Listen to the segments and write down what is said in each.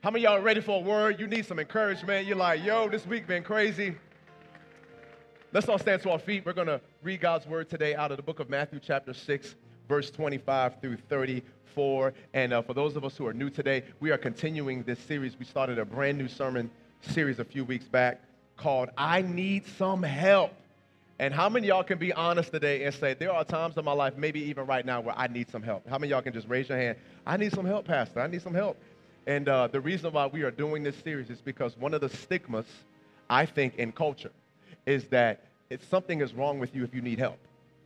How many of y'all are ready for a word? You need some encouragement. You're like, yo, this week been crazy. Let's all stand to our feet. We're going to read God's word today out of the book of Matthew chapter 6, verse 25 through 34. And for those of us who are new today, we are continuing this series. We started a brand new sermon series a few weeks back called I Need Some Help. And how many of y'all can be honest today and say, there are times in my life, maybe even right now, where I need some help? How many of y'all can just raise your hand? I need some help, Pastor. I need some help. And the reason why we are doing this series is because one of the stigmas, I think, in culture is that if something is wrong with you if you need help.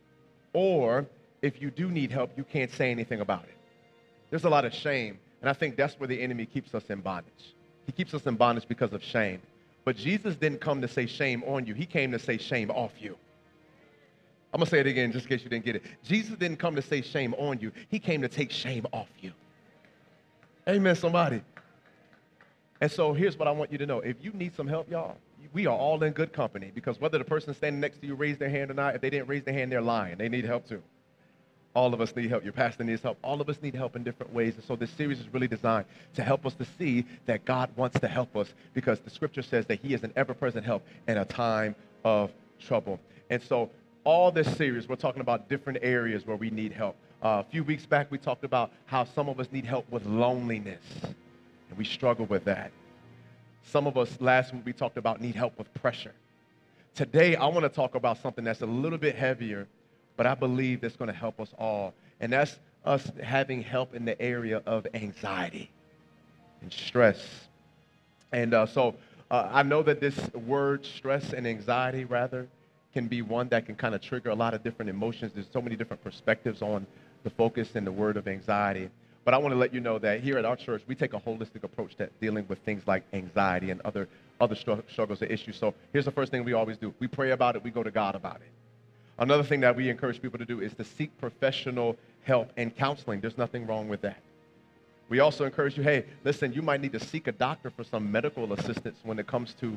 Or if you do need help, you can't say anything about it. There's a lot of shame, and I think that's where the enemy keeps us in bondage. He keeps us in bondage because of shame. But Jesus didn't come to say shame on you. He came to say shame off you. I'm going to say it again just in case you didn't get it. Jesus didn't come to say shame on you. He came to take shame off you. Amen, somebody. And so here's what I want you to know. If you need some help, y'all, we are all in good company, because whether the person standing next to you raised their hand or not, if they didn't raise their hand, they're lying. They need help too. All of us need help. Your pastor needs help. All of us need help in different ways. And so this series is really designed to help us to see that God wants to help us, because the scripture says that he is an ever-present help in a time of trouble. And so all this series, we're talking about different areas where we need help. A few weeks back, we talked about how some of us need help with loneliness, and we struggle with that. Some of us, last week, we talked about need help with pressure. Today, I want to talk about something that's a little bit heavier, but I believe that's going to help us all, and that's us having help in the area of anxiety and stress. And so I know that this word, stress and anxiety, rather, can be one that can kind of trigger a lot of different emotions. There's so many different perspectives on the focus and the word of anxiety. But I want to let you know that here at our church, we take a holistic approach to dealing with things like anxiety and other struggles or issues. So here's the first thing we always do. We pray about it. We go to God about it. Another thing that we encourage people to do is to seek professional help and counseling. There's nothing wrong with that. We also encourage you, hey, listen, you might need to seek a doctor for some medical assistance when it comes to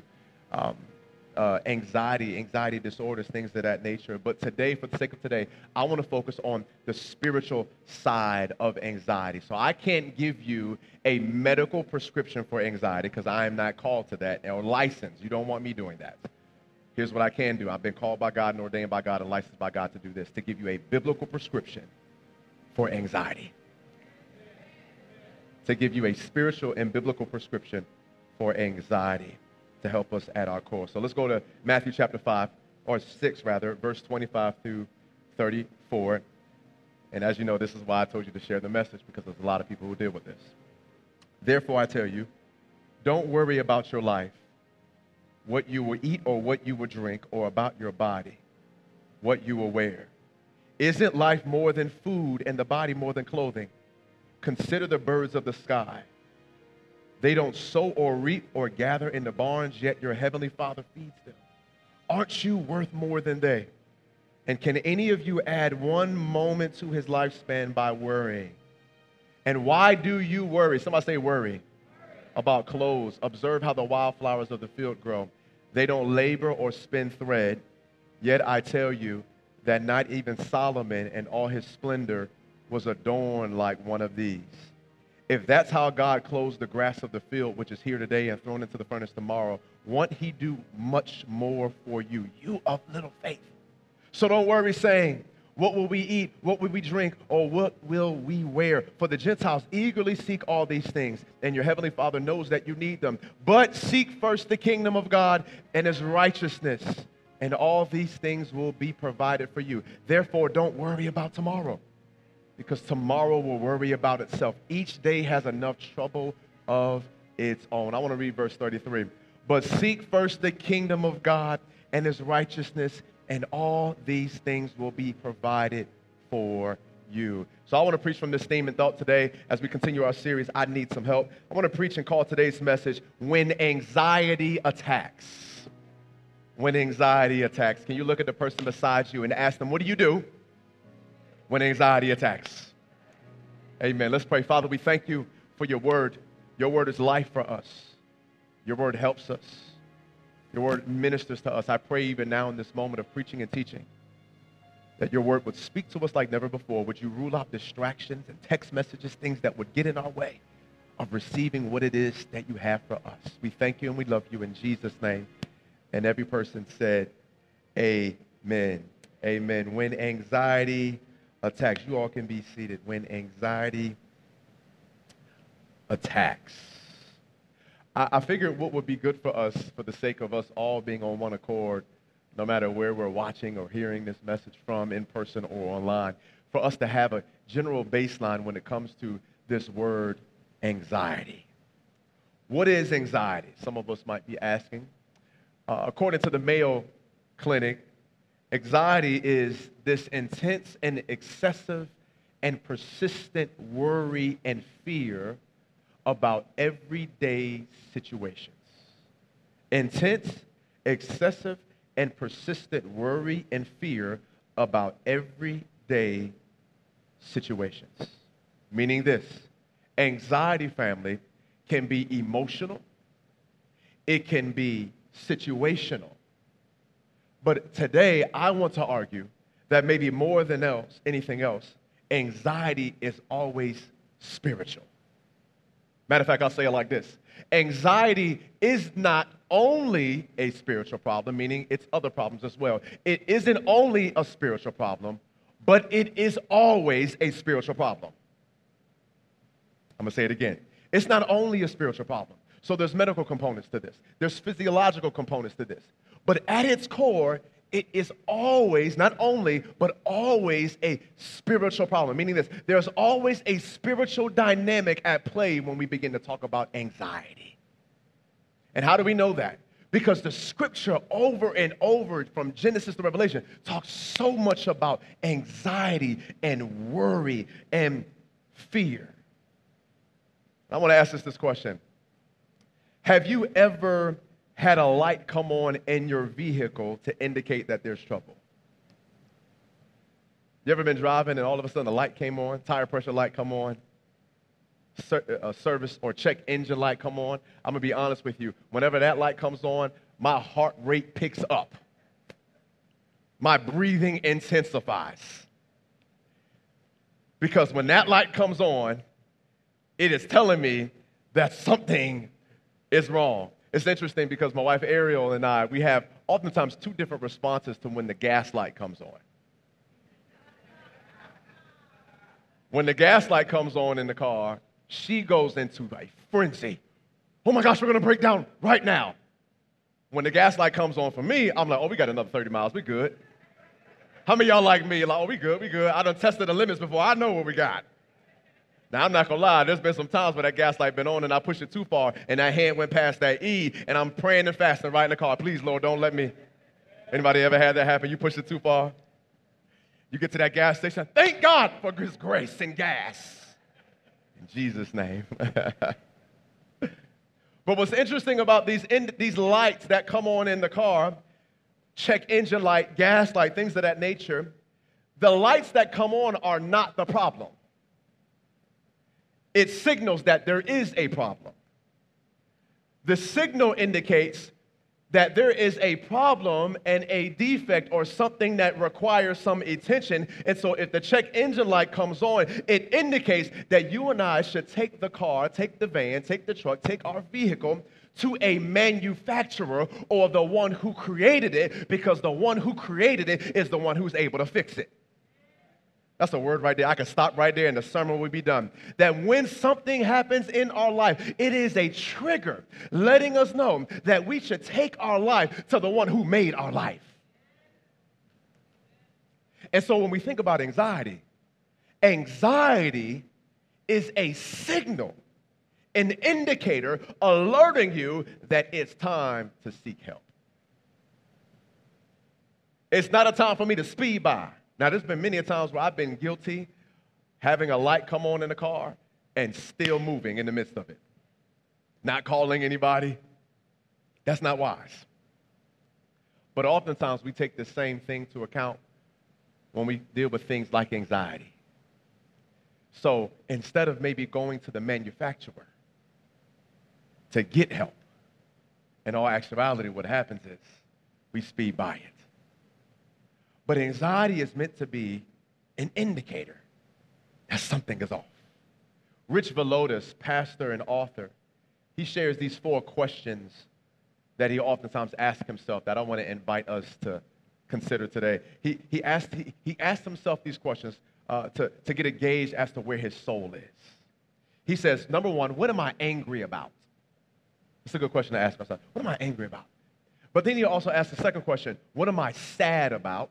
anxiety disorders, things of that nature. But today, for the sake of today, I want to focus on the spiritual side of anxiety. So I can't give you a medical prescription for anxiety because I am not called to that or licensed. You don't want me doing that. Here's what I can do. I've been called by God and ordained by God and licensed by God to do this, to give you a biblical prescription for anxiety. To give you a spiritual and biblical prescription for anxiety, to help us at our core. So let's go to Matthew chapter 5, or 6 rather, verse 25 through 34. And as you know, this is why I told you to share the message, because there's a lot of people who deal with this. Therefore, I tell you, don't worry about your life, what you will eat or what you will drink, or about your body, what you will wear. Isn't life more than food and the body more than clothing? Consider the birds of the sky. They don't sow or reap or gather in the barns, yet your heavenly Father feeds them. Aren't you worth more than they? And can any of you add one moment to his lifespan by worrying? And why do you worry? Somebody say worry. About clothes. Observe how the wildflowers of the field grow. They don't labor or spin thread. Yet I tell you that not even Solomon in all his splendor was adorned like one of these. If that's how God clothes the grass of the field, which is here today and thrown into the furnace tomorrow, won't he do much more for you, you of little faith? So don't worry, saying, what will we eat? What will we drink? Or what will we wear? For the Gentiles eagerly seek all these things, and your heavenly Father knows that you need them. But seek first the kingdom of God and his righteousness, and all these things will be provided for you. Therefore, don't worry about tomorrow, because tomorrow will worry about itself. Each day has enough trouble of its own. I want to read verse 33. But seek first the kingdom of God and his righteousness, and all these things will be provided for you. So I want to preach from this theme and thought today as we continue our series, I Need Some Help. I want to preach and call today's message, When Anxiety Attacks. When anxiety attacks. Can you look at the person beside you and ask them, what do you do when anxiety attacks? Amen. Let's pray. Father, we thank you for your word. Your word is life for us. Your word helps us. Your word ministers to us. I pray even now in this moment of preaching and teaching that your word would speak to us like never before. Would you rule out distractions and text messages, things that would get in our way of receiving what it is that you have for us. We thank you and we love you in Jesus' name. And every person said, amen. Amen. When anxiety attacks, you all can be seated. When anxiety attacks. I figured what would be good for us, for the sake of us all being on one accord, no matter where we're watching or hearing this message from, in person or online, for us to have a general baseline when it comes to this word, anxiety. What is anxiety? Some of us might be asking. According to the Mayo Clinic, anxiety is this intense and excessive and persistent worry and fear about everyday situations. Intense, excessive, and persistent worry and fear about everyday situations. Meaning this, anxiety, family, can be emotional, it can be situational. But today, I want to argue that maybe more than anything else, anxiety is always spiritual. Matter of fact, I'll say it like this. Anxiety is not only a spiritual problem, meaning it's other problems as well. It isn't only a spiritual problem, but it is always a spiritual problem. I'm going to say it again. It's not only a spiritual problem. So there's medical components to this. There's physiological components to this. But at its core, it is always, not only, but always a spiritual problem. Meaning this, there's always a spiritual dynamic at play when we begin to talk about anxiety. And how do we know that? Because the scripture over and over from Genesis to Revelation talks so much about anxiety and worry and fear. I want to ask this question. Have you ever had a light come on in your vehicle to indicate that there's trouble? You ever been driving and all of a sudden a light came on, tire pressure light come on, service or check engine light come on? I'm going to be honest with you. Whenever that light comes on, my heart rate picks up. My breathing intensifies. Because when that light comes on, it is telling me that something is wrong. It's interesting because my wife Ariel and I, we have oftentimes two different responses to when the gas light comes on. When the gas light comes on in the car, she goes into a frenzy. Oh my gosh, we're going to break down right now. When the gas light comes on for me, I'm like, oh, we got another 30 miles. We good. How many of y'all like me? You're like, oh, we good. I done tested the limits before. I know what we got. Now, I'm not going to lie. There's been some times where that gas light been on and I pushed it too far and that hand went past that E and I'm praying and fasting right in the car. Please, Lord, don't let me. Anybody ever had that happen? You pushed it too far? You get to that gas station. Thank God for His grace and gas. In Jesus' name. But what's interesting about these lights that come on in the car, check engine light, gas light, things of that nature, the lights that come on are not the problem. It signals that there is a problem. The signal indicates that there is a problem and a defect or something that requires some attention. And so if the check engine light comes on, it indicates that you and I should take the car, take the van, take the truck, take our vehicle to a manufacturer or the one who created it, because the one who created it is the one who's able to fix it. That's a word right there. I could stop right there and the sermon would be done. That when something happens in our life, it is a trigger letting us know that we should take our life to the one who made our life. And so when we think about anxiety, anxiety is a signal, an indicator alerting you that it's time to seek help. It's not a time for me to speed by. Now, there's been many times where I've been guilty having a light come on in the car and still moving in the midst of it. Not calling anybody. That's not wise. But oftentimes we take the same thing to account when we deal with things like anxiety. So instead of maybe going to the manufacturer to get help, in all actuality, what happens is we speed by it. But anxiety is meant to be an indicator that something is off. Rich Villodas, pastor and author, he shares these 4 questions that he oftentimes asks himself that I want to invite us to consider today. He asked himself these questions to get a gauge as to where his soul is. He says, number 1, what am I angry about? It's a good question to ask myself. What am I angry about? But then he also asks the second question, what am I sad about?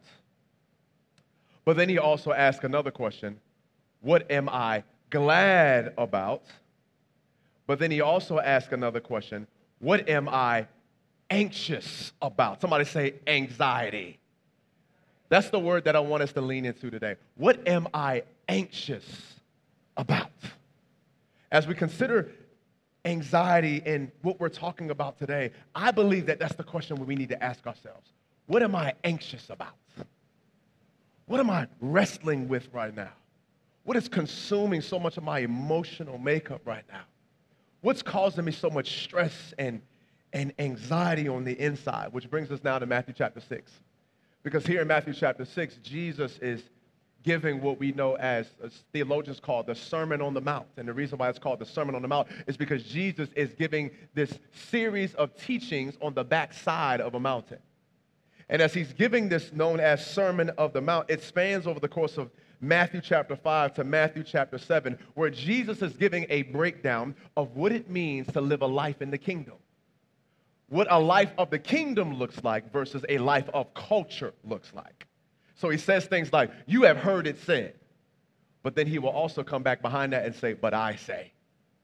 But then he also asks another question, what am I glad about? But then he also asks another question, what am I anxious about? Somebody say anxiety. That's the word that I want us to lean into today. What am I anxious about? As we consider anxiety and what we're talking about today, I believe that that's the question we need to ask ourselves. What am I anxious about? What am I wrestling with right now? What is consuming so much of my emotional makeup right now? What's causing me so much stress and anxiety on the inside? Which brings us now to Matthew chapter 6. Because here in Matthew chapter 6, Jesus is giving what we know as theologians call the Sermon on the Mount. And the reason why it's called the Sermon on the Mount is because Jesus is giving this series of teachings on the backside of a mountain. And as he's giving this known as Sermon of the Mount, it spans over the course of Matthew chapter 5 to Matthew chapter 7, where Jesus is giving a breakdown of what it means to live a life in the kingdom. What a life of the kingdom looks like versus a life of culture looks like. So he says things like, you have heard it said. But then he will also come back behind that and say, but I say.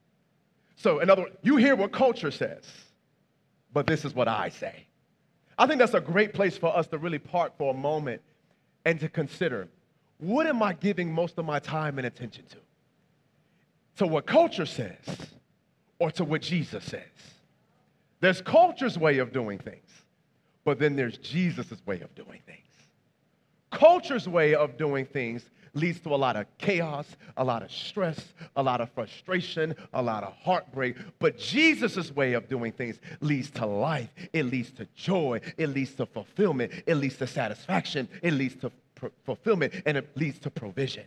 So in other words, you hear what culture says, but this is what I say. I think that's a great place for us to really park for a moment and to consider, what am I giving most of my time and attention to? To what culture says or to what Jesus says? There's culture's way of doing things, but then there's Jesus' way of doing things. Culture's way of doing things leads to a lot of chaos, a lot of stress, a lot of frustration, a lot of heartbreak. But Jesus' way of doing things leads to life. It leads to joy. It leads to fulfillment. It leads to satisfaction. It leads to fulfillment, and it leads to provision.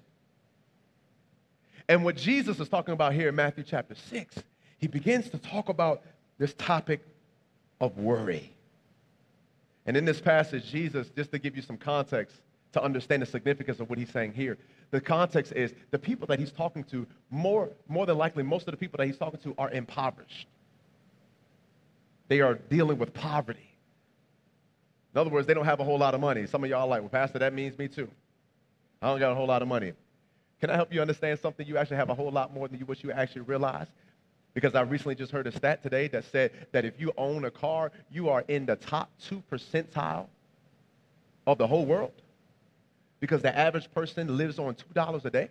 And what Jesus is talking about here in Matthew chapter 6, he begins to talk about this topic of worry. And in this passage, Jesus, just to give you some context to understand the significance of what he's saying here, the context is the people that he's talking to, more than likely, most of the people that he's talking to are impoverished. They are dealing with poverty. In other words, they don't have a whole lot of money. Some of y'all are like, well, Pastor, that means me too. I don't got a whole lot of money. Can I help you understand something? You actually have a whole lot more than what you actually realize. Because I recently just heard a stat today that said that if you own a car, you are in the top 2 percentile of the whole world. Because the average person lives on $2 a day.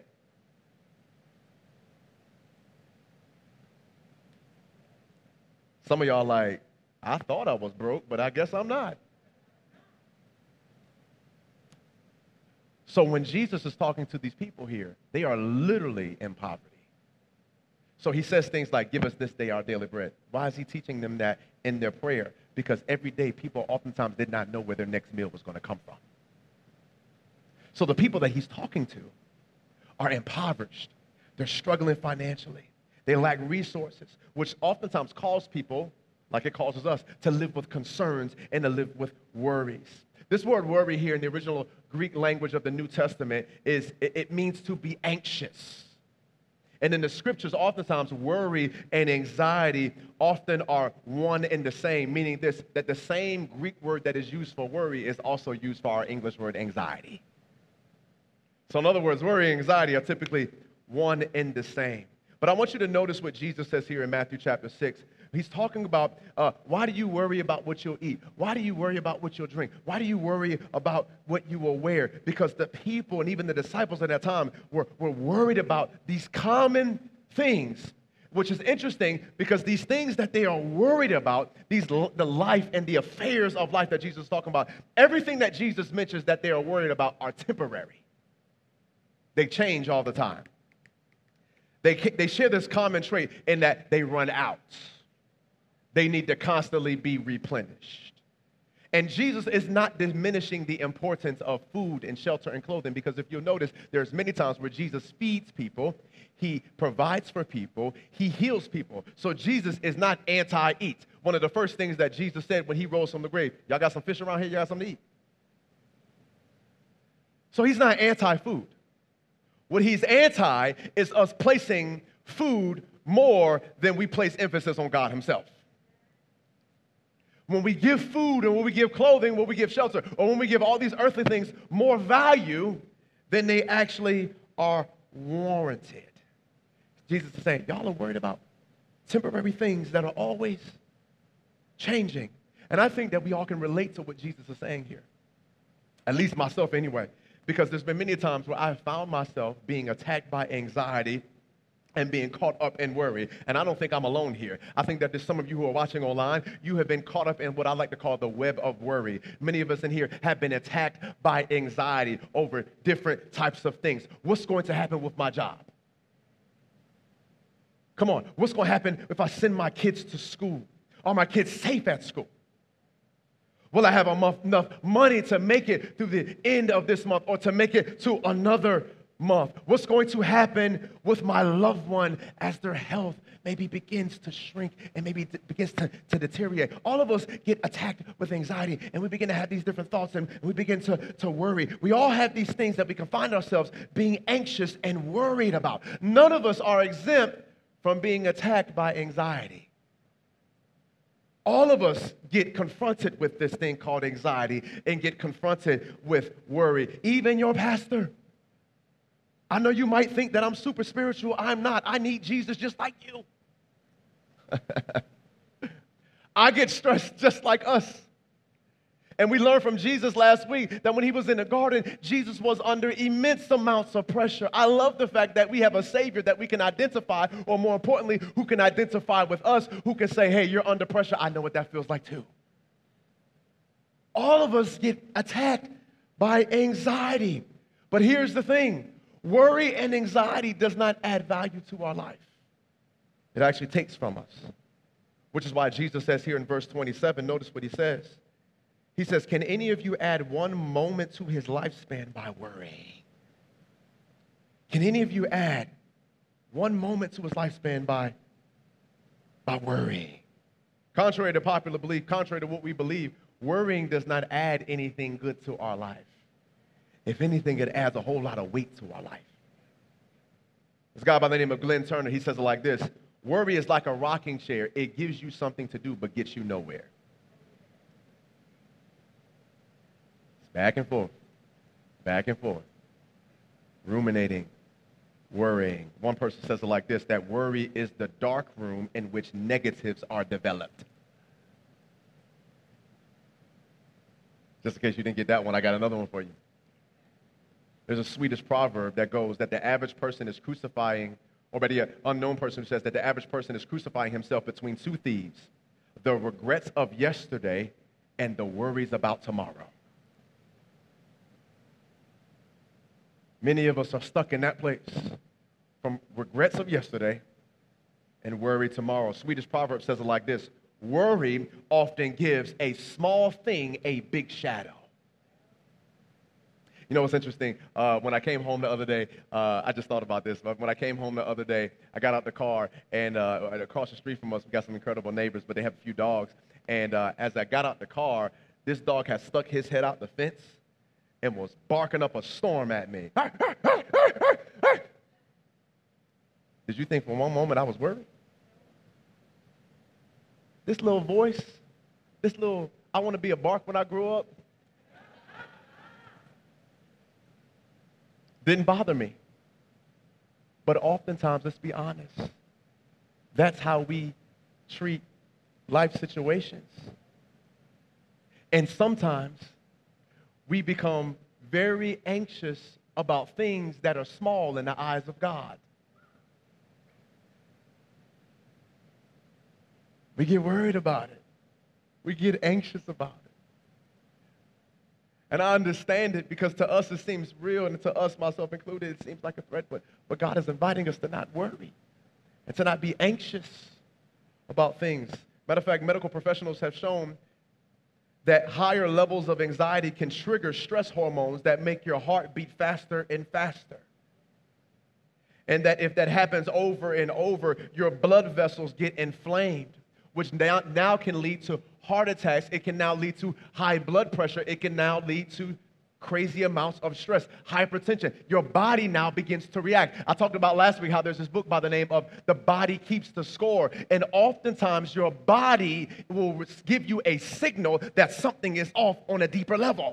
Some of y'all like, I thought I was broke, but I guess I'm not. So when Jesus is talking to these people here, they are literally in poverty. So he says things like, give us this day our daily bread. Why is he teaching them that in their prayer? Because every day people oftentimes did not know where their next meal was going to come from. So the people that he's talking to are impoverished. They're struggling financially. They lack resources, which oftentimes cause people, like it causes us, to live with concerns and to live with worries. This word worry here in the original Greek language of the New Testament it means to be anxious. And in the scriptures, oftentimes worry and anxiety often are one and the same, meaning this, that the same Greek word that is used for worry is also used for our English word anxiety. So in other words, worry and anxiety are typically one and the same. But I want you to notice what Jesus says here in Matthew chapter 6. He's talking about why do you worry about what you'll eat? Why do you worry about what you'll drink? Why do you worry about what you will wear? Because the people and even the disciples at that time were worried about these common things, which is interesting because these things that they are worried about, the life and the affairs of life that Jesus is talking about, everything that Jesus mentions that they are worried about are temporary. They change all the time. They share this common trait in that they run out. They need to constantly be replenished. And Jesus is not diminishing the importance of food and shelter and clothing, because if you'll notice, there's many times where Jesus feeds people, he provides for people, he heals people. So Jesus is not anti-eat. One of the first things that Jesus said when he rose from the grave, y'all got some fish around here, y'all got something to eat? So he's not anti-food. What he's anti is us placing food more than we place emphasis on God himself. When we give food and when we give clothing, when we give shelter, or when we give all these earthly things more value than they actually are warranted. Jesus is saying, y'all are worried about temporary things that are always changing. And I think that we all can relate to what Jesus is saying here. At least myself anyway. Because there's been many times where I've found myself being attacked by anxiety and being caught up in worry. And I don't think I'm alone here. I think that there's some of you who are watching online, you have been caught up in what I like to call the web of worry. Many of us in here have been attacked by anxiety over different types of things. What's going to happen with my job? Come on, what's going to happen if I send my kids to school? Are my kids safe at school? Will I have enough money to make it through the end of this month or to make it to another month? What's going to happen with my loved one as their health maybe begins to shrink and maybe begins to deteriorate? All of us get attacked with anxiety, and we begin to have these different thoughts, and we begin to worry. We all have these things that we can find ourselves being anxious and worried about. None of us are exempt from being attacked by anxiety. All of us get confronted with this thing called anxiety and get confronted with worry. Even your pastor. I know you might think that I'm super spiritual. I'm not. I need Jesus just like you. I get stressed just like us. And we learned from Jesus last week that when he was in the garden, Jesus was under immense amounts of pressure. I love the fact that we have a Savior that we can identify, or more importantly, who can identify with us, who can say, hey, you're under pressure. I know what that feels like too. All of us get attacked by anxiety. But here's the thing. Worry and anxiety does not add value to our life. It actually takes from us, which is why Jesus says here in verse 27, notice what he says. He says, can any of you add one moment to his lifespan by worrying? Can any of you add one moment to his lifespan by worrying? Contrary to popular belief, contrary to what we believe, worrying does not add anything good to our life. If anything, it adds a whole lot of weight to our life. This guy by the name of Glenn Turner, he says it like this. Worry is like a rocking chair. It gives you something to do, but gets you nowhere. Back and forth, back and forth, ruminating, worrying. One person says it like this, that worry is the dark room in which negatives are developed. Just in case you didn't get that one, I got another one for you. There's a Swedish proverb that goes that the average person is crucifying, or better yet, unknown person who says that the average person is crucifying himself between two thieves, the regrets of yesterday and the worries about tomorrow. Many of us are stuck in that place from regrets of yesterday and worry tomorrow. Swedish proverb says it like this. Worry often gives a small thing a big shadow. You know what's interesting? When I came home the other day, I just thought about this. But when I came home the other day, I got out the car, and across the street from us, we got some incredible neighbors, but they have a few dogs. And as I got out the car, this dog had stuck his head out the fence and was barking up a storm at me. Did you think for one moment I was worried? This little voice, this little, I want to be a bark when I grow up, didn't bother me. But oftentimes, let's be honest, that's how we treat life situations. And sometimes we become very anxious about things that are small in the eyes of God. We get worried about it. We get anxious about it. And I understand it because to us it seems real, and to us, myself included, it seems like a threat. But God is inviting us to not worry and to not be anxious about things. Matter of fact, medical professionals have shown that higher levels of anxiety can trigger stress hormones that make your heart beat faster and faster. And that if that happens over and over, your blood vessels get inflamed, which now can lead to heart attacks. It can now lead to high blood pressure. It can now lead to crazy amounts of stress, hypertension. Your body now begins to react. I talked about last week how there's this book by the name of The Body Keeps the Score. And oftentimes your body will give you a signal that something is off on a deeper level.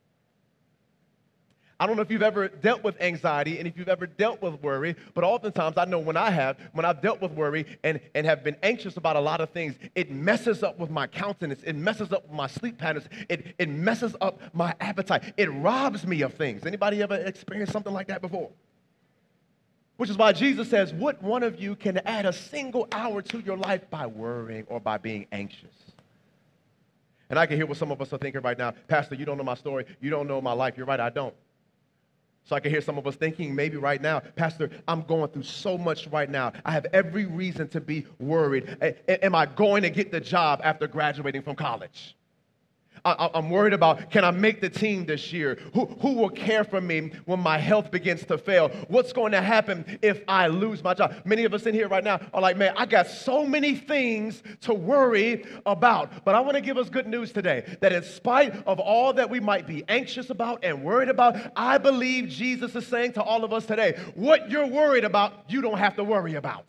I don't know if you've ever dealt with anxiety and if you've ever dealt with worry, but oftentimes I know when I've dealt with worry and have been anxious about a lot of things, it messes up with my countenance. It messes up with my sleep patterns. It messes up my appetite. It robs me of things. Anybody ever experienced something like that before? Which is why Jesus says, what one of you can add a single hour to your life by worrying or by being anxious? And I can hear what some of us are thinking right now. Pastor, you don't know my story. You don't know my life. You're right, I don't. So I can hear some of us thinking maybe right now, Pastor, I'm going through so much right now. I have every reason to be worried. Am I going to get the job after graduating from college? I'm worried about, can I make the team this year? Who will care for me when my health begins to fail? What's going to happen if I lose my job? Many of us in here right now are like, man, I got so many things to worry about. But I want to give us good news today, that in spite of all that we might be anxious about and worried about, I believe Jesus is saying to all of us today, what you're worried about, you don't have to worry about.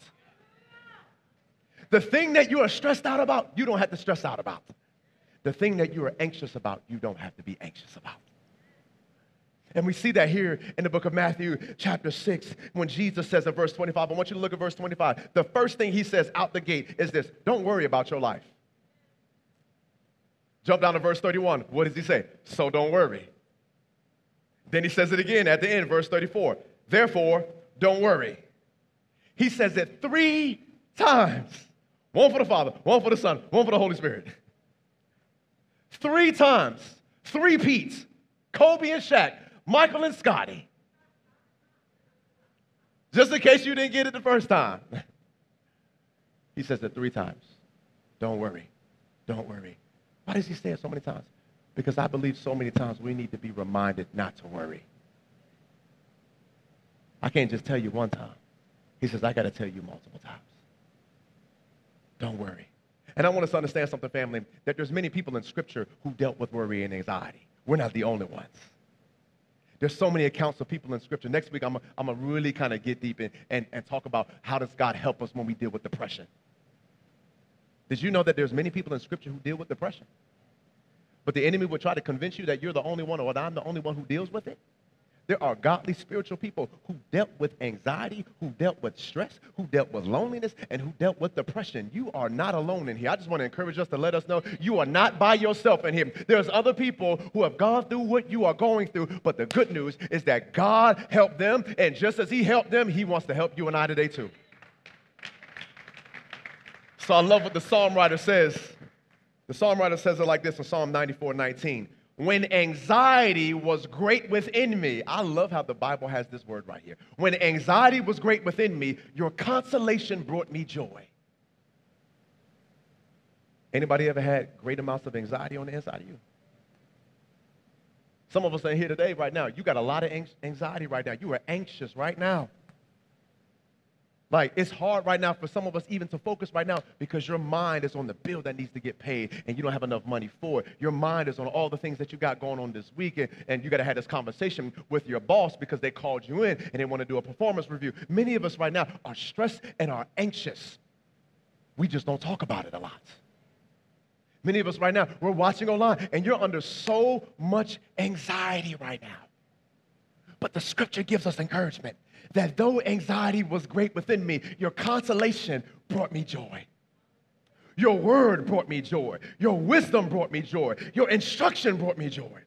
The thing that you are stressed out about, you don't have to stress out about. The thing that you are anxious about, you don't have to be anxious about. And we see that here in the book of Matthew chapter 6 when Jesus says in verse 25, I want you to look at verse 25. The first thing he says out the gate is this: don't worry about your life. Jump down to verse 31. What does he say? So don't worry. Then he says it again at the end, verse 34. Therefore, don't worry. He says it 3 times. One for the Father, one for the Son, one for the Holy Spirit. 3 times, 3 Pete's, Kobe and Shaq, Michael and Scotty. Just in case you didn't get it the first time. He says it 3 times. Don't worry. Don't worry. Why does he say it so many times? Because I believe so many times we need to be reminded not to worry. I can't just tell you one time. He says, I got to tell you multiple times. Don't worry. And I want us to understand something, family, that there's many people in Scripture who dealt with worry and anxiety. We're not the only ones. There's so many accounts of people in Scripture. Next week, I'm going to really kind of get deep and talk about how does God help us when we deal with depression. Did you know that there's many people in Scripture who deal with depression? But the enemy will try to convince you that you're the only one or that I'm the only one who deals with it. There are godly spiritual people who dealt with anxiety, who dealt with stress, who dealt with loneliness, and who dealt with depression. You are not alone in here. I just want to encourage us to let us know you are not by yourself in here. There's other people who have gone through what you are going through, but the good news is that God helped them, and just as he helped them, he wants to help you and I today too. So I love what the psalm writer says. The psalm writer says it like this in Psalm 94:19. When anxiety was great within me, I love how the Bible has this word right here. When anxiety was great within me, your consolation brought me joy. Anybody ever had great amounts of anxiety on the inside of you? Some of us are here today right now. You got a lot of anxiety right now. You are anxious right now. Like, it's hard right now for some of us even to focus right now because your mind is on the bill that needs to get paid and you don't have enough money for it. Your mind is on all the things that you got going on this week, and you got to have this conversation with your boss because they called you in and they want to do a performance review. Many of us right now are stressed and are anxious. We just don't talk about it a lot. Many of us right now, we're watching online and you're under so much anxiety right now. But the scripture gives us encouragement that though anxiety was great within me, your consolation brought me joy. Your word brought me joy. Your wisdom brought me joy. Your instruction brought me joy.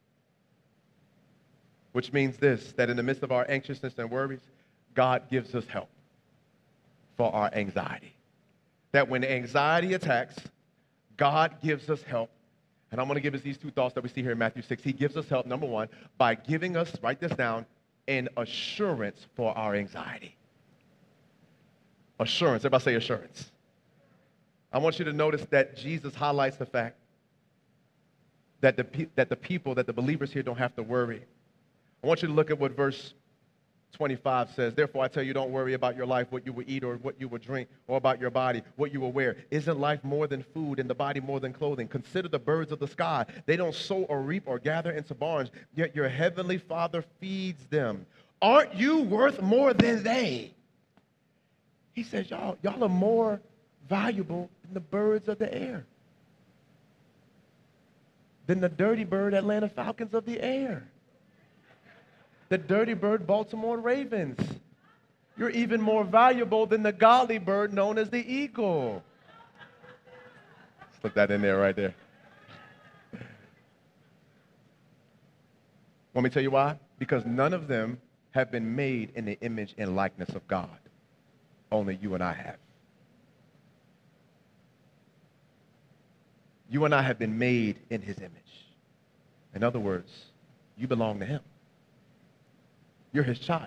Which means this, that in the midst of our anxiousness and worries, God gives us help for our anxiety. That when anxiety attacks, God gives us help. And I'm going to give us these 2 thoughts that we see here in Matthew 6. He gives us help, number 1, by giving us, write this down, an assurance for our anxiety. Assurance. Everybody say assurance. I want you to notice that Jesus highlights the fact that the believers here don't have to worry. I want you to look at what verse 25 says. Therefore, I tell you, don't worry about your life, what you will eat or what you will drink, or about your body, what you will wear. Isn't life more than food and the body more than clothing? Consider the birds of the sky. They don't sow or reap or gather into barns, yet your heavenly Father feeds them. Aren't you worth more than they? He says, y'all are more valuable than the birds of the air, than the dirty bird Atlanta Falcons of the air, the dirty bird Baltimore Ravens. You're even more valuable than the godly bird known as the eagle. Slip that in there right there. Want me to tell you why? Because none of them have been made in the image and likeness of God. Only you and I have. You and I have been made in his image. In other words, you belong to him. You're his child.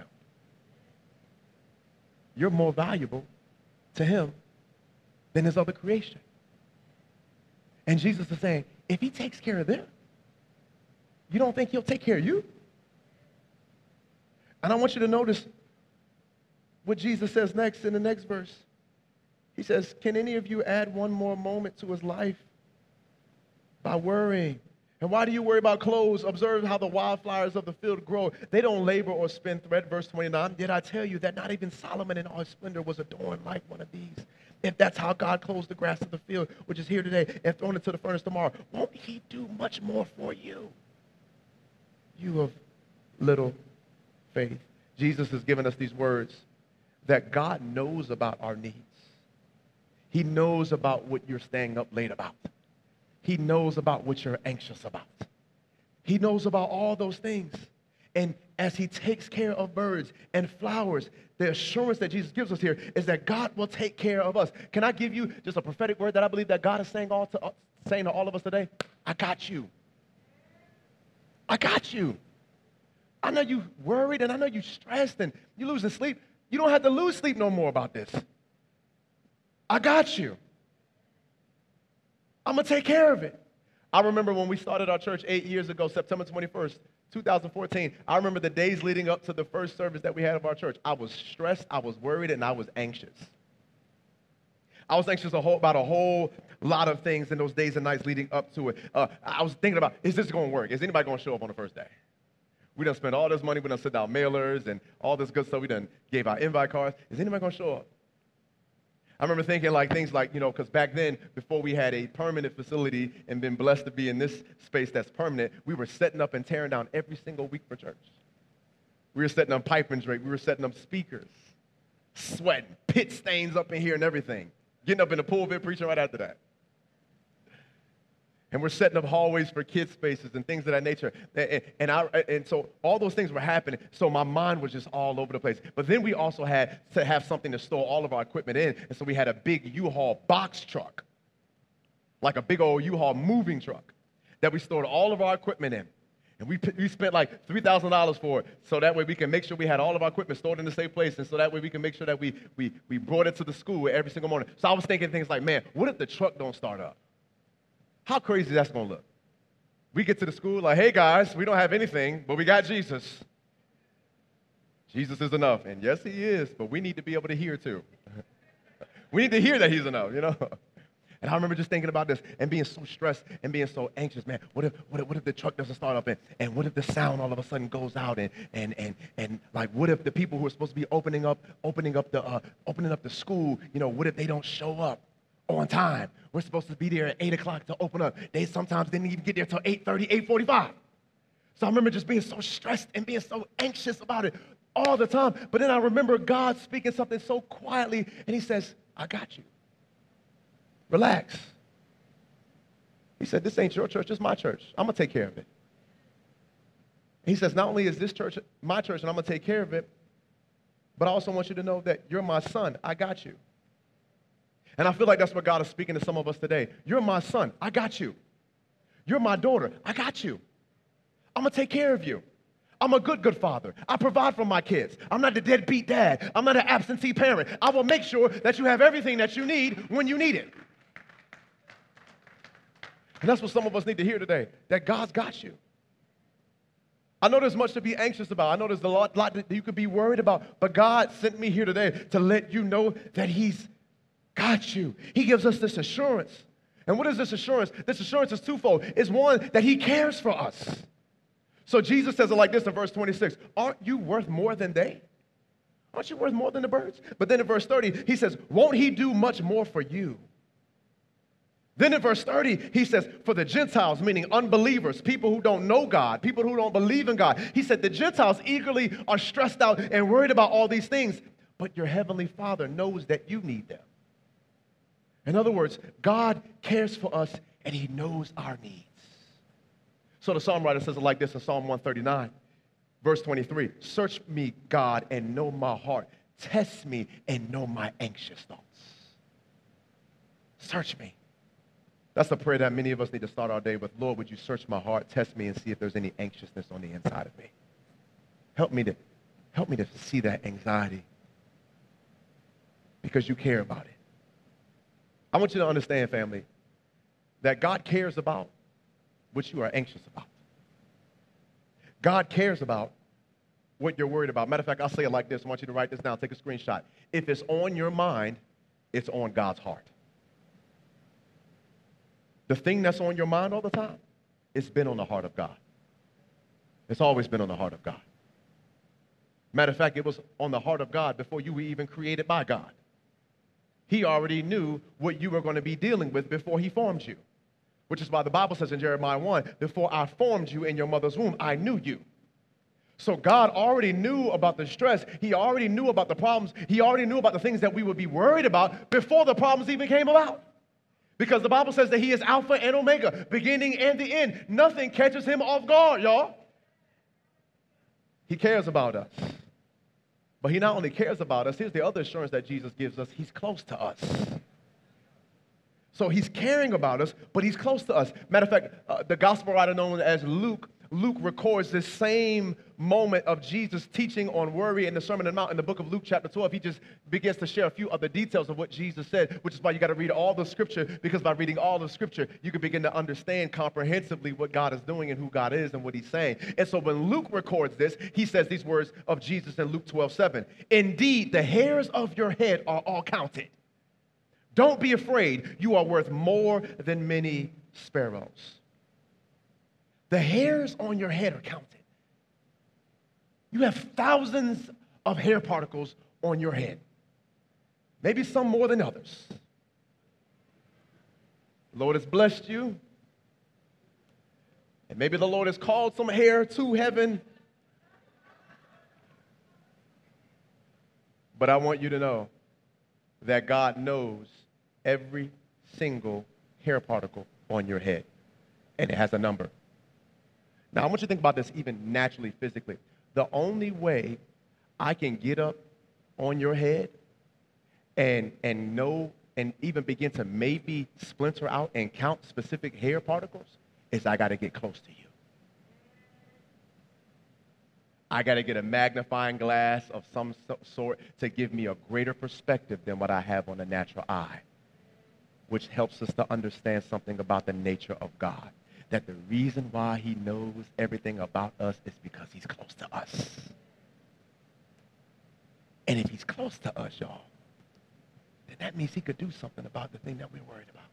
You're more valuable to him than his other creation. And Jesus is saying, if he takes care of them, you don't think he'll take care of you? And I want you to notice what Jesus says next in the next verse. He says, can any of you add one more moment to his life by worrying? And why do you worry about clothes? Observe how the wildflowers of the field grow. They don't labor or spin thread. Verse 29, did I tell you that not even Solomon in all his splendor was adorned like one of these? If that's how God clothes the grass of the field, which is here today and thrown into the furnace tomorrow, won't he do much more for you? You of little faith. Jesus has given us these words that God knows about our needs. He knows about what you're staying up late about. He knows about what you're anxious about. He knows about all those things. And as he takes care of birds and flowers, the assurance that Jesus gives us here is that God will take care of us. Can I give you just a prophetic word that I believe that God is saying to all of us today? I got you. I got you. I know you worried and I know you stressed and you losing sleep. You don't have to lose sleep no more about this. I got you. I'm going to take care of it. I remember when we started our church 8 years ago, September 21st, 2014. I remember the days leading up to the first service that we had of our church. I was stressed, I was worried, and I was anxious. I was anxious about a whole lot of things in those days and nights leading up to it. I was thinking about, is this going to work? Is anybody going to show up on the first day? We done spent all this money. We done sent out mailers and all this good stuff. We done gave out invite cards. Is anybody going to show up? I remember thinking things like, because back then, before we had a permanent facility and been blessed to be in this space that's permanent, we were setting up and tearing down every single week for church. We were setting up pipe and drape. We were setting up speakers, sweating, pit stains up in here and everything, getting up in the pulpit, preaching right after that. And we're setting up hallways for kids' spaces and things of that nature. And so all those things were happening. So my mind was just all over the place. But then we also had to have something to store all of our equipment in. And so we had a big U-Haul box truck, like a big old U-Haul moving truck that we stored all of our equipment in. And we spent like $3,000 for it. So that way we can make sure we had all of our equipment stored in the safe place. And so that way we can make sure that we brought it to the school every single morning. So I was thinking things like, man, what if the truck don't start up? How crazy that's going to look? We get to the school like, hey, guys, we don't have anything, but we got Jesus. Jesus is enough. And yes, he is, but we need to be able to hear, too. We need to hear that he's enough, And I remember just thinking about this and being so stressed and being so anxious, man. What if the truck doesn't start up and what if the sound all of a sudden goes out and like what if the people who are supposed to be opening up the school, what if they don't show up on time? We're supposed to be there at 8 o'clock to open up. They sometimes didn't even get there till 8:30, 8:45. So I remember just being so stressed and being so anxious about it all the time. But then I remember God speaking something so quietly, and he says, I got you. Relax. He said, this ain't your church, it's my church. I'm going to take care of it. He says, not only is this church my church and I'm going to take care of it, but I also want you to know that you're my son. I got you. And I feel like that's what God is speaking to some of us today. You're my son. I got you. You're my daughter. I got you. I'm going to take care of you. I'm a good father. I provide for my kids. I'm not a deadbeat dad. I'm not an absentee parent. I will make sure that you have everything that you need when you need it. And that's what some of us need to hear today, that God's got you. I know there's much to be anxious about. I know there's a lot that you could be worried about. But God sent me here today to let you know that He's got you. He gives us this assurance. And what is this assurance? This assurance is twofold. It's one, that He cares for us. So Jesus says it like this in verse 26. Aren't you worth more than they? Aren't you worth more than the birds? But then in verse 30, He says, won't He do much more for you? Then in verse 30, He says, for the Gentiles, meaning unbelievers, people who don't know God, people who don't believe in God. He said the Gentiles eagerly are stressed out and worried about all these things, but your heavenly Father knows that you need them. In other words, God cares for us and He knows our needs. So the psalm writer says it like this in Psalm 139, verse 23. Search me, God, and know my heart. Test me and know my anxious thoughts. Search me. That's the prayer that many of us need to start our day with. Lord, would you search my heart, test me, and see if there's any anxiousness on the inside of me. Help me to see that anxiety because you care about it. I want you to understand, family, that God cares about what you are anxious about. God cares about what you're worried about. Matter of fact, I'll say it like this. I want you to write this down. Take a screenshot. If it's on your mind, it's on God's heart. The thing that's on your mind all the time, it's been on the heart of God. It's always been on the heart of God. Matter of fact, it was on the heart of God before you were even created by God. He already knew what you were going to be dealing with before He formed you, which is why the Bible says in Jeremiah 1, before I formed you in your mother's womb, I knew you. So God already knew about the stress. He already knew about the problems. He already knew about the things that we would be worried about before the problems even came about. Because the Bible says that He is Alpha and Omega, beginning and the end. Nothing catches Him off guard, y'all. He cares about us. But He not only cares about us, here's the other assurance that Jesus gives us. He's close to us. So He's caring about us, but He's close to us. Matter of fact, the gospel writer known as Luke records this same moment of Jesus teaching on worry in the Sermon on the Mount in the book of Luke chapter 12. He just begins to share a few other details of what Jesus said, which is why you got to read all the scripture, because by reading all the scripture, you can begin to understand comprehensively what God is doing and who God is and what He's saying. And so when Luke records this, he says these words of Jesus in Luke 12:7. Indeed, the hairs of your head are all counted. Don't be afraid. You are worth more than many sparrows. The hairs on your head are counted. You have thousands of hair particles on your head. Maybe some more than others. The Lord has blessed you. And maybe the Lord has called some hair to heaven. But I want you to know that God knows every single hair particle on your head. And it has a number. Now, I want you to think about this even naturally, physically. The only way I can get up on your head and know and even begin to maybe splinter out and count specific hair particles is I got to get close to you. I got to get a magnifying glass of some sort to give me a greater perspective than what I have on the natural eye, which helps us to understand something about the nature of God. That the reason why He knows everything about us is because He's close to us. And if He's close to us, y'all, then that means He could do something about the thing that we're worried about.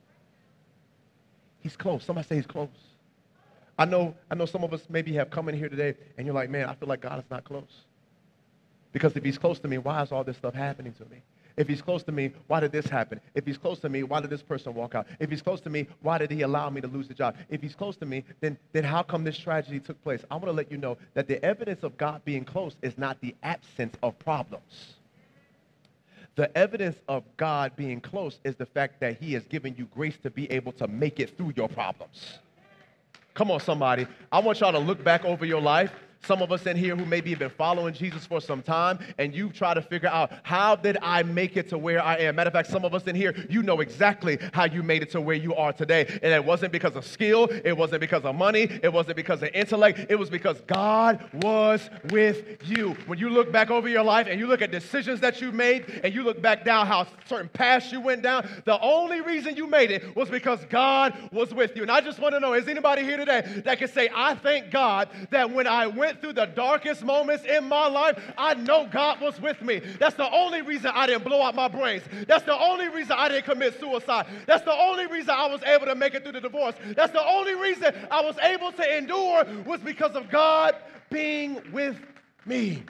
He's close. Somebody say He's close. I know some of us maybe have come in here today and you're like, man, I feel like God is not close. Because if He's close to me, why is all this stuff happening to me? If He's close to me, why did this happen? If He's close to me, why did this person walk out? If He's close to me, why did He allow me to lose the job? If He's close to me, then how come this tragedy took place? I want to let you know that the evidence of God being close is not the absence of problems. The evidence of God being close is the fact that He has given you grace to be able to make it through your problems. Come on, somebody. I want y'all to look back over your life. Some of us in here who maybe have been following Jesus for some time, and you try to figure out, how did I make it to where I am? Matter of fact, some of us in here, you know exactly how you made it to where you are today. And it wasn't because of skill. It wasn't because of money. It wasn't because of intellect. It was because God was with you. When you look back over your life and you look at decisions that you made and you look back down how certain paths you went down, the only reason you made it was because God was with you. And I just want to know, is anybody here today that can say, I thank God that when I went through the darkest moments in my life, I know God was with me. That's the only reason I didn't blow out my brains. That's the only reason I didn't commit suicide. That's the only reason I was able to make it through the divorce. That's the only reason I was able to endure, was because of God being with me.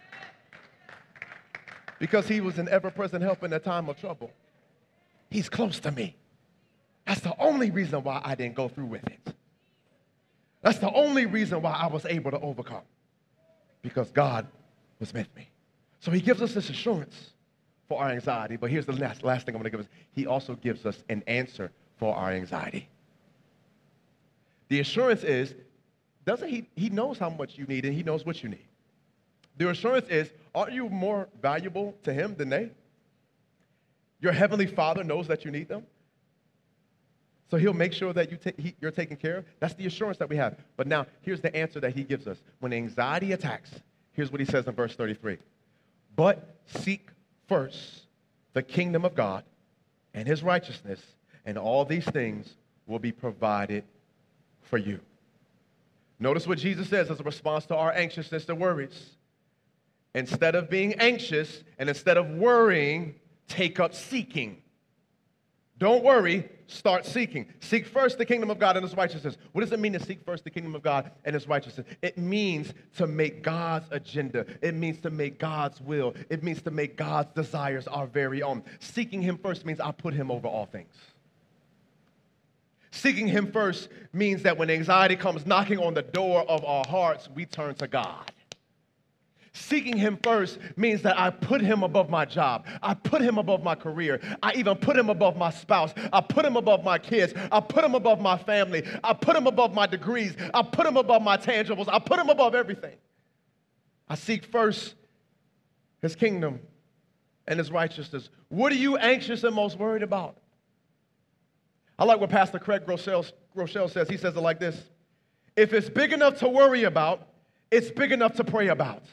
Because he was an ever-present help in a time of trouble. He's close to me. That's the only reason why I didn't go through with it. That's the only reason why I was able to overcome. Because God was with me. So he gives us this assurance for our anxiety. But here's the last thing I'm going to give us. He also gives us an answer for our anxiety. The assurance is, he knows how much you need, and he knows what you need. The assurance is, aren't you more valuable to him than they? Your heavenly Father knows that you need them. So he'll make sure that you're taken care of. That's the assurance that we have. But now, here's the answer that he gives us. When anxiety attacks, here's what he says in verse 33. But seek first the kingdom of God and his righteousness, and all these things will be provided for you. Notice what Jesus says as a response to our anxiousness and worries. Instead of being anxious and instead of worrying, take up seeking. Don't worry, start seeking. Seek first the kingdom of God and his righteousness. What does it mean to seek first the kingdom of God and his righteousness? It means to make God's agenda. It means to make God's will. It means to make God's desires our very own. Seeking him first means I put him over all things. Seeking him first means that when anxiety comes knocking on the door of our hearts, we turn to God. Seeking him first means that I put him above my job. I put him above my career. I even put him above my spouse. I put him above my kids. I put him above my family. I put him above my degrees. I put him above my tangibles. I put him above everything. I seek first his kingdom and his righteousness. What are you anxious and most worried about? I like what Pastor Craig Groeschel says. He says it like this. If it's big enough to worry about, it's big enough to pray about.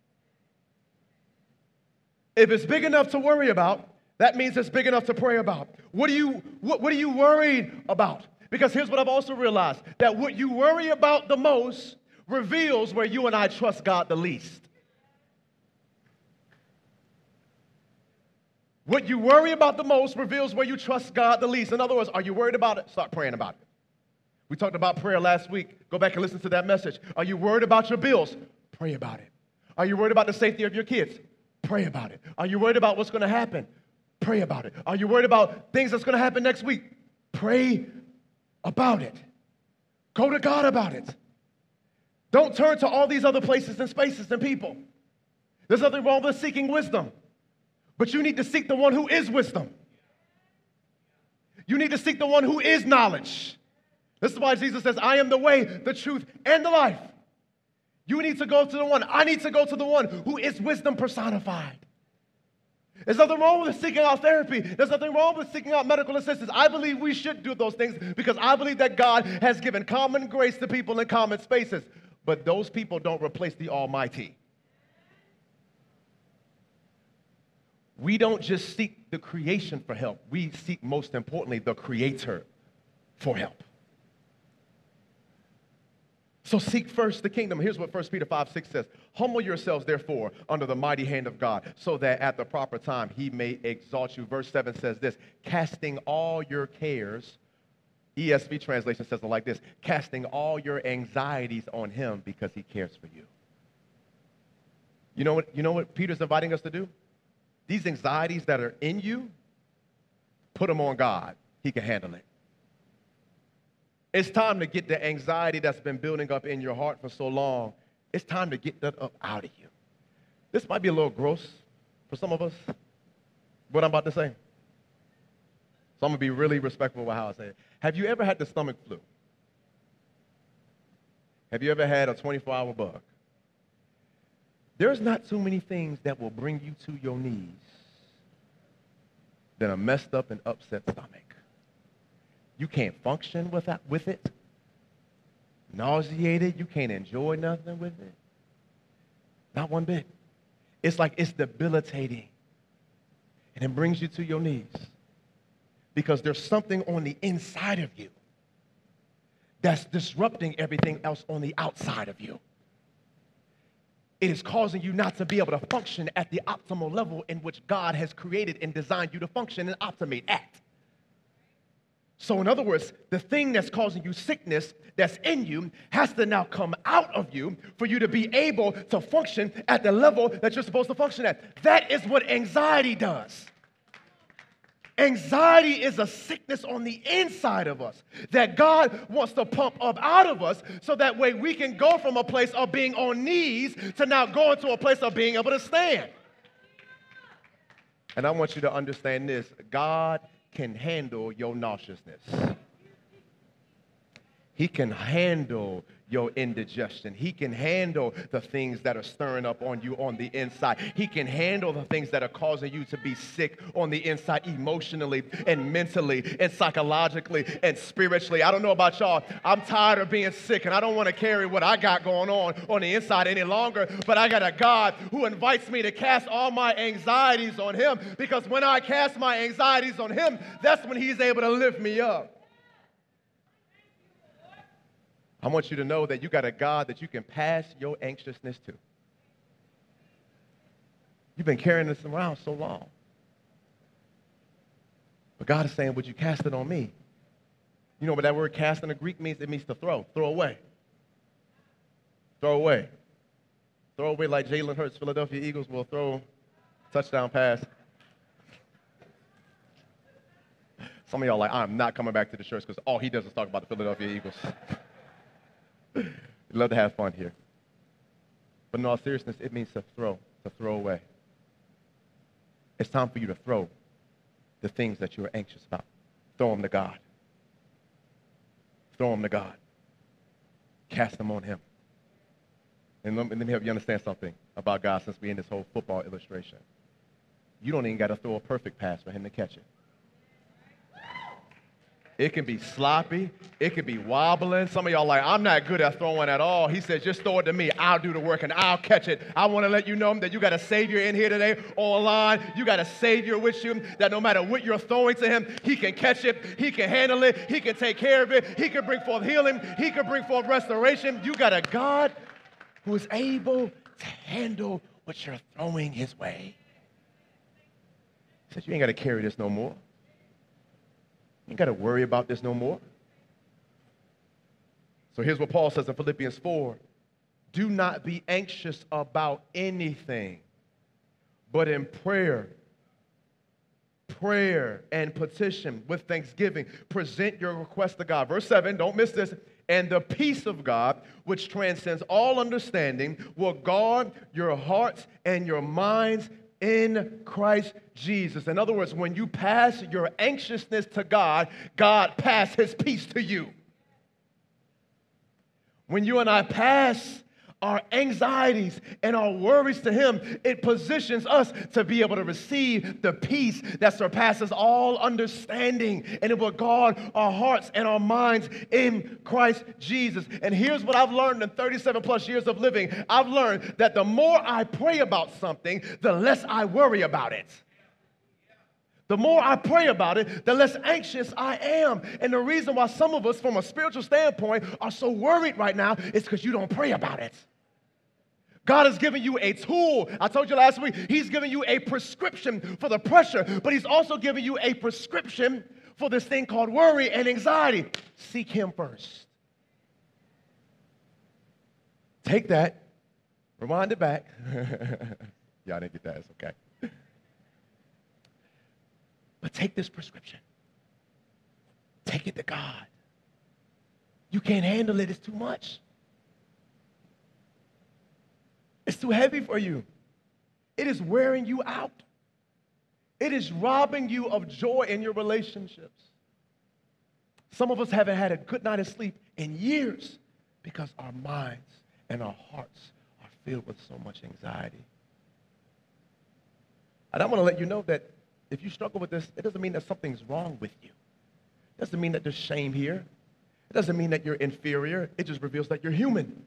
If it's big enough to worry about, that means it's big enough to pray about. What are you worried about? Because here's what I've also realized, that what you worry about the most reveals where you and I trust God the least. What you worry about the most reveals where you trust God the least. In other words, are you worried about it? Start praying about it. We talked about prayer last week. Go back and listen to that message. Are you worried about your bills? Pray about it. Are you worried about the safety of your kids? Pray about it. Are you worried about what's going to happen? Pray about it. Are you worried about things that's going to happen next week? Pray about it. Go to God about it. Don't turn to all these other places and spaces and people. There's nothing wrong with seeking wisdom, but you need to seek the one who is wisdom. You need to seek the one who is knowledge. This is why Jesus says, I am the way, the truth, and the life. You need to go to the one. I need to go to the one who is wisdom personified. There's nothing wrong with seeking out therapy. There's nothing wrong with seeking out medical assistance. I believe we should do those things because I believe that God has given common grace to people in common spaces. But those people don't replace the Almighty. We don't just seek the creation for help. We seek, most importantly, the Creator for help. So seek first the kingdom. Here's what 1 Peter 5:6 says. Humble yourselves, therefore, under the mighty hand of God, so that at the proper time he may exalt you. Verse 7 says this, casting all your cares, ESV translation says it like this, casting all your anxieties on him because he cares for you. You know what Peter's inviting us to do? These anxieties that are in you, put them on God. He can handle it. It's time to get the anxiety that's been building up in your heart for so long. It's time to get that up out of you. This might be a little gross for some of us, what I'm about to say. So I'm going to be really respectful with how I say it. Have you ever had the stomach flu? Have you ever had a 24-hour bug? There's not too many things that will bring you to your knees than a messed up and upset stomach. You can't function with it. Nauseated, you can't enjoy nothing with it. Not one bit. It's like it's debilitating. And it brings you to your knees because there's something on the inside of you that's disrupting everything else on the outside of you. It is causing you not to be able to function at the optimal level in which God has created and designed you to function and optimate at. So in other words, the thing that's causing you sickness that's in you has to now come out of you for you to be able to function at the level that you're supposed to function at. That is what anxiety does. Anxiety is a sickness on the inside of us that God wants to pump up out of us so that way we can go from a place of being on knees to now going to a place of being able to stand. And I want you to understand this. God can handle your nauseousness. He can handle your indigestion. He can handle the things that are stirring up on you on the inside. He can handle the things that are causing you to be sick on the inside emotionally and mentally and psychologically and spiritually. I don't know about y'all. I'm tired of being sick and I don't want to carry what I got going on the inside any longer, but I got a God who invites me to cast all my anxieties on him, because when I cast my anxieties on him, that's when he's able to lift me up. I want you to know that you got a God that you can pass your anxiousness to. You've been carrying this around so long. But God is saying, would you cast it on me? You know what that word cast in the Greek means? It means to throw away. Throw away. Throw away like Jalen Hurts, Philadelphia Eagles will throw touchdown pass. Some of y'all are like, I'm not coming back to the church because all he does is talk about the Philadelphia Eagles. We love to have fun here. But in all seriousness, it means to throw away. It's time for you to throw the things that you're anxious about. Throw them to God. Throw them to God. Cast them on him. And let me help you understand something about God since we're in this whole football illustration. You don't even got to throw a perfect pass for him to catch it. It can be sloppy. It can be wobbling. Some of y'all like, I'm not good at throwing at all. He says, just throw it to me. I'll do the work and I'll catch it. I want to let you know that you got a Savior in here today online. You got a Savior with you that no matter what you're throwing to him, he can catch it. He can handle it. He can take care of it. He can bring forth healing. He can bring forth restoration. You got a God who is able to handle what you're throwing his way. He says, you ain't got to carry this no more. You ain't got to worry about this no more. So here's what Paul says in Philippians 4. Do not be anxious about anything, but in prayer and petition with thanksgiving, present your request to God. Verse 7, don't miss this. And the peace of God, which transcends all understanding, will guard your hearts and your minds in Christ Jesus. In other words, when you pass your anxiousness to God, God passes his peace to you. When you and I pass our anxieties and our worries to him, it positions us to be able to receive the peace that surpasses all understanding, and it will guard our hearts and our minds in Christ Jesus. And here's what I've learned in 37 plus years of living. I've learned that the more I pray about something, the less I worry about it. The more I pray about it, the less anxious I am. And the reason why some of us, from a spiritual standpoint, are so worried right now is because you don't pray about it. God has given you a tool. I told you last week, he's given you a prescription for the pressure, but he's also given you a prescription for this thing called worry and anxiety. Seek him first. Take that, rewind it back. Y'all didn't get that, it's okay. But take this prescription. Take it to God. You can't handle it, it's too much. It's too heavy for you. It is wearing you out. It is robbing you of joy in your relationships. Some of us haven't had a good night of sleep in years because our minds and our hearts are filled with so much anxiety. And I want to let you know that if you struggle with this, it doesn't mean that something's wrong with you. It doesn't mean that there's shame here. It doesn't mean that you're inferior. It just reveals that you're human.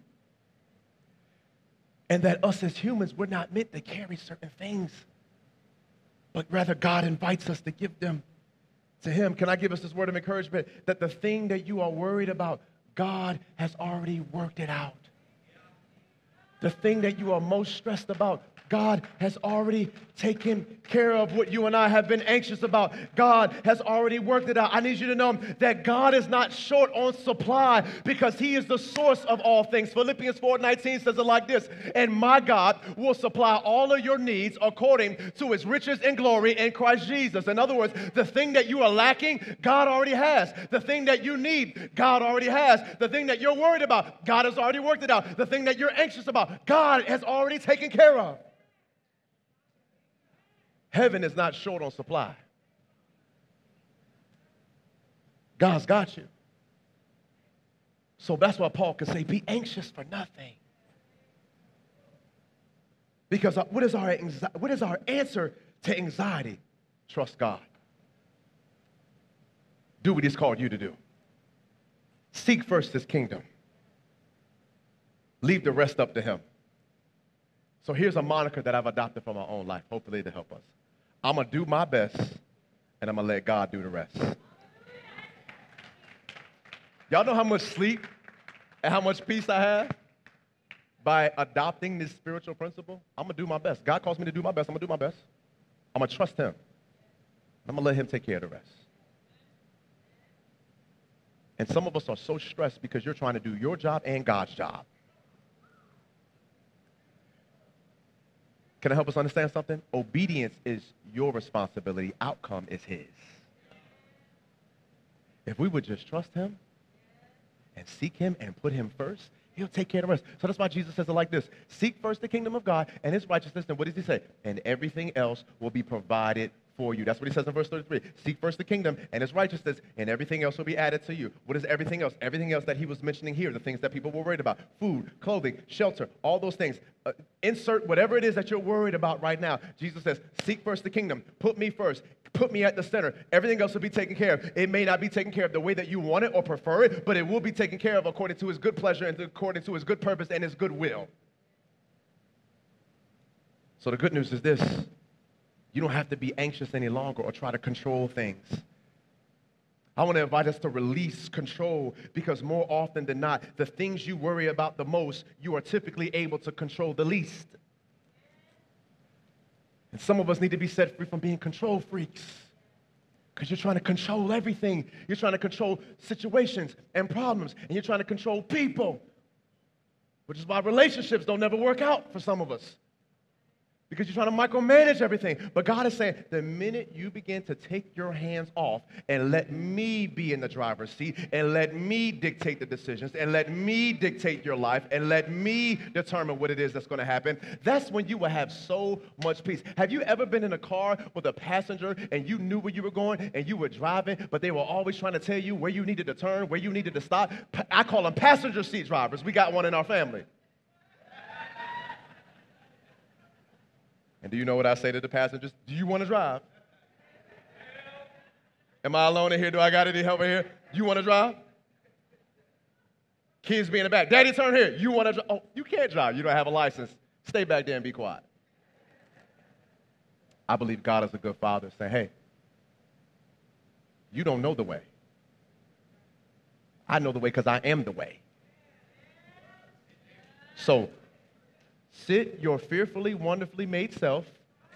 And that us as humans, we're not meant to carry certain things, but rather God invites us to give them to him. Can I give us this word of encouragement that the thing that you are worried about, God has already worked it out. The thing that you are most stressed about, God has already taken care of. What you and I have been anxious about, God has already worked it out. I need you to know that God is not short on supply because he is the source of all things. Philippians 4:19 says it like this, and my God will supply all of your needs according to his riches and glory in Christ Jesus. In other words, the thing that you are lacking, God already has. The thing that you need, God already has. The thing that you're worried about, God has already worked it out. The thing that you're anxious about, God has already taken care of. Heaven is not short on supply. God's got you. So that's why Paul can say, be anxious for nothing. Because what is our answer to anxiety? Trust God. Do what he's called you to do. Seek first his kingdom. Leave the rest up to him. So here's a moniker that I've adopted for my own life, hopefully to help us. I'm going to do my best, and I'm going to let God do the rest. Y'all know how much sleep and how much peace I have by adopting this spiritual principle? I'm going to do my best. God calls me to do my best. I'm going to do my best. I'm going to trust him. I'm going to let him take care of the rest. And some of us are so stressed because you're trying to do your job and God's job. Can I help us understand something? Obedience is your responsibility. Outcome is his. If we would just trust him and seek him and put him first, he'll take care of the rest. So that's why Jesus says it like this. Seek first the kingdom of God and his righteousness. And what does he say? And everything else will be provided for you. That's what he says in verse 33. Seek first the kingdom and his righteousness, and everything else will be added to you. What is everything else? Everything else that he was mentioning here, the things that people were worried about. Food, clothing, shelter, all those things. Insert whatever it is that you're worried about right now. Jesus says, seek first the kingdom. Put me first. Put me at the center. Everything else will be taken care of. It may not be taken care of the way that you want it or prefer it, but it will be taken care of according to his good pleasure and according to his good purpose and his good will. So the good news is this. You don't have to be anxious any longer or try to control things. I want to invite us to release control because more often than not, the things you worry about the most, you are typically able to control the least. And some of us need to be set free from being control freaks because you're trying to control everything. You're trying to control situations and problems, and you're trying to control people, which is why relationships don't never work out for some of us. Because you're trying to micromanage everything. But God is saying, the minute you begin to take your hands off and let me be in the driver's seat and let me dictate the decisions and let me dictate your life and let me determine what it is that's going to happen, that's when you will have so much peace. Have you ever been in a car with a passenger and you knew where you were going and you were driving, but they were always trying to tell you where you needed to turn, where you needed to stop? I call them passenger seat drivers. We got one in our family. And do you know what I say to the passengers? Do you want to drive? Am I alone in here? Do I got any help in here? You want to drive? Kids be in the back. Daddy, turn here. You want to drive? Oh, you can't drive. You don't have a license. Stay back there and be quiet. I believe God is a good father saying, hey, you don't know the way. I know the way because I am the way. So, sit your fearfully, wonderfully made self.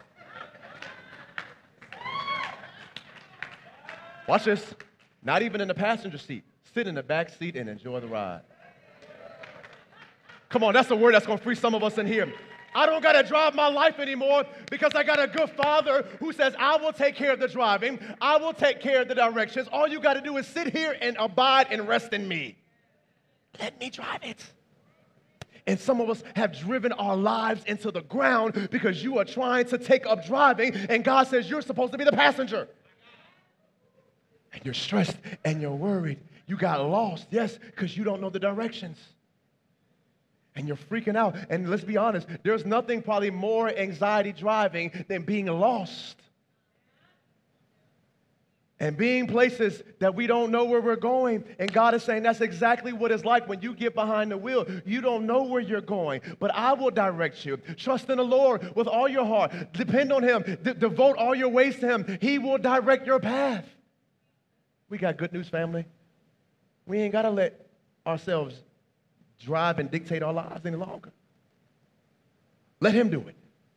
Watch this. Not even in the passenger seat. Sit in the back seat and enjoy the ride. Come on, that's a word that's going to free some of us in here. I don't got to drive my life anymore because I got a good father who says, I will take care of the driving. I will take care of the directions. All you got to do is sit here and abide and rest in me. Let me drive it. And some of us have driven our lives into the ground because you are trying to take up driving, and God says you're supposed to be the passenger. And you're stressed and you're worried. You got lost, yes, because you don't know the directions. and you're freaking out. And let's be honest, there's nothing probably more anxiety driving than being lost. And being places that we don't know where we're going. And God is saying that's exactly what it's like when you get behind the wheel. You don't know where you're going, but I will direct you. Trust in the Lord with all your heart. Depend on Him. Devote all your ways to Him. He will direct your path. We got good news, family. We ain't got to let ourselves drive and dictate our lives any longer. Let Him do it.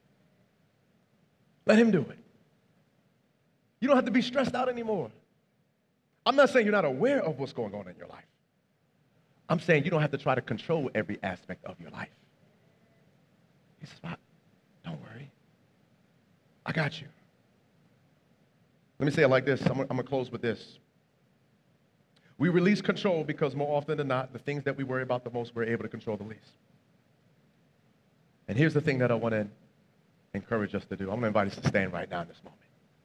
Let Him do it. You don't have to be stressed out anymore. I'm not saying you're not aware of what's going on in your life. I'm saying you don't have to try to control every aspect of your life. He says, don't worry. I got you. Let me say it like this. I'm going to close with this. We release control because more often than not, the things that we worry about the most, we're able to control the least. And here's the thing that I want to encourage us to do. I'm going to invite us to stand right now in this moment.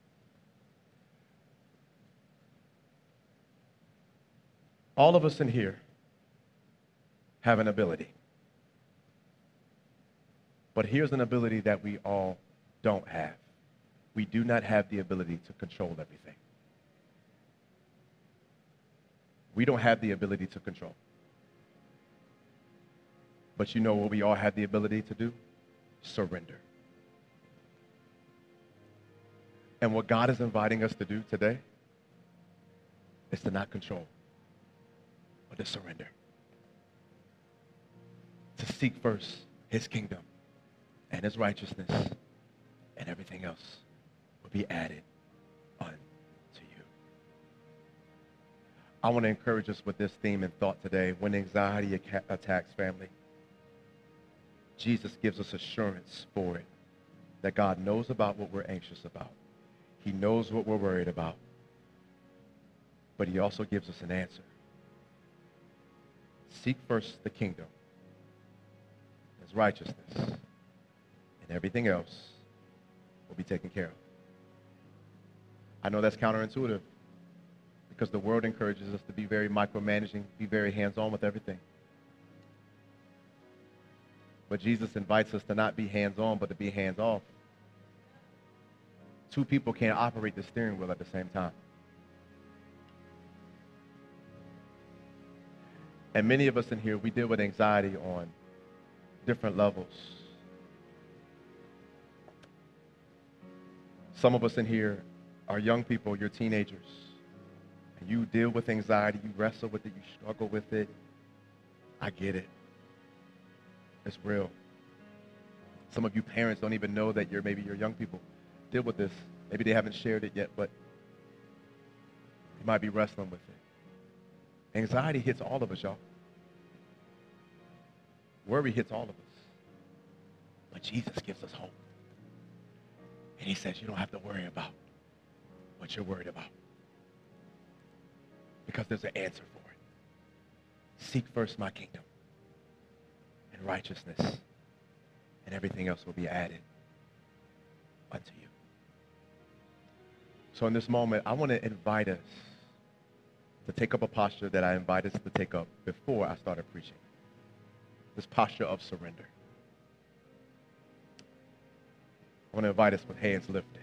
All of us in here have an ability. But here's an ability that we all don't have. We do not have the ability to control everything. We don't have the ability to control. But you know what we all have the ability to do? Surrender. And what God is inviting us to do today is to not control, but to surrender. To seek first His kingdom and His righteousness, and everything else will be added unto you. I want to encourage us with this theme and thought today. When anxiety attacks, family, Jesus gives us assurance for it, that God knows about what we're anxious about. He knows what we're worried about. But He also gives us an answer. Seek first the kingdom, His righteousness, and everything else will be taken care of. I know that's counterintuitive because the world encourages us to be very micromanaging, be very hands-on with everything. But Jesus invites us to not be hands-on, but to be hands-off. Two people can't operate the steering wheel at the same time. And many of us in here, we deal with anxiety on different levels. Some of us in here are young people, you're teenagers, and you deal with anxiety, you wrestle with it, you struggle with it. I get it. It's real. Some of you parents don't even know that maybe your young people deal with this. Maybe they haven't shared it yet, but you might be wrestling with it. Anxiety hits all of us, y'all. Worry hits all of us. But Jesus gives us hope. And He says you don't have to worry about what you're worried about, because there's an answer for it. Seek first my kingdom and righteousness, and everything else will be added unto you. So in this moment, I want to invite us to take up a posture that I invite us to take up before I started preaching. This posture of surrender. I want to invite us with hands lifted.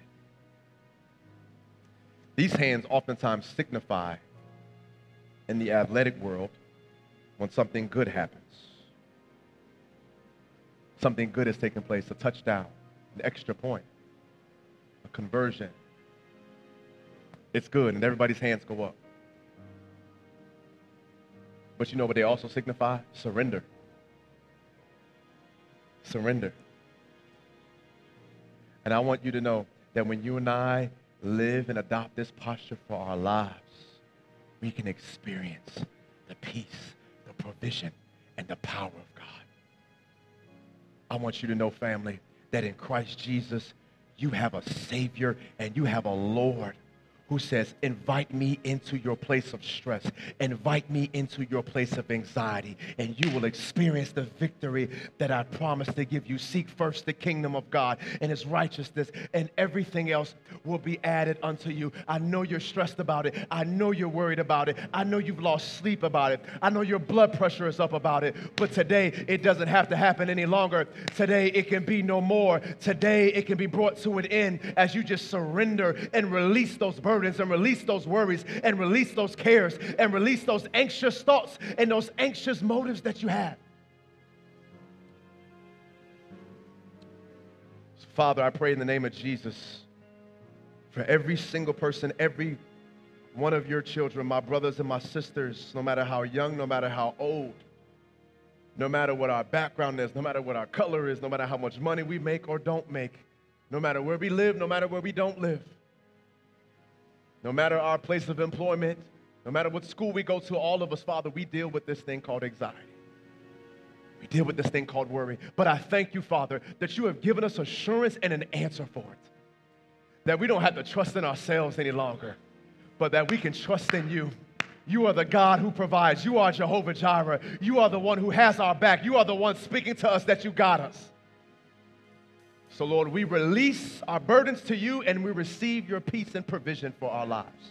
These hands oftentimes signify in the athletic world when something good happens. Something good has taken place, a touchdown, an extra point, a conversion. It's good, and everybody's hands go up. But you know what they also signify? Surrender. Surrender. And I want you to know that when you and I live and adopt this posture for our lives, we can experience the peace, the provision, and the power of God. I want you to know, family, that in Christ Jesus, you have a Savior and you have a Lord who says, invite me into your place of stress, invite me into your place of anxiety, and you will experience the victory that I promised to give you. Seek first the kingdom of God and his righteousness, and everything else will be added unto you. I know you're stressed about it. I know you're worried about it. I know you've lost sleep about it. I know your blood pressure is up about it. But today, it doesn't have to happen any longer. Today, it can be no more. Today, it can be brought to an end as you just surrender and release those burdens and release those worries and release those cares and release those anxious thoughts and those anxious motives that you have. So Father, I pray in the name of Jesus for every single person, every one of your children, my brothers and my sisters, no matter how young, no matter how old, no matter what our background is, no matter what our color is, no matter how much money we make or don't make, no matter where we live, no matter where we don't live, no matter our place of employment, no matter what school we go to, all of us, Father, we deal with this thing called anxiety. We deal with this thing called worry. But I thank you, Father, that you have given us assurance and an answer for it. That we don't have to trust in ourselves any longer, but that we can trust in you. You are the God who provides. You are Jehovah Jireh. You are the one who has our back. You are the one speaking to us that you got us. So, Lord, we release our burdens to you and we receive your peace and provision for our lives.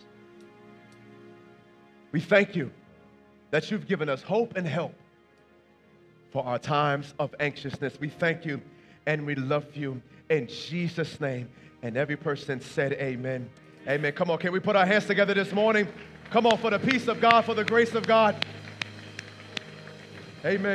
We thank you that you've given us hope and help for our times of anxiousness. We thank you and we love you in Jesus' name. And every person said amen. Amen. Come on, can we put our hands together this morning? Come on, for the peace of God, for the grace of God. Amen.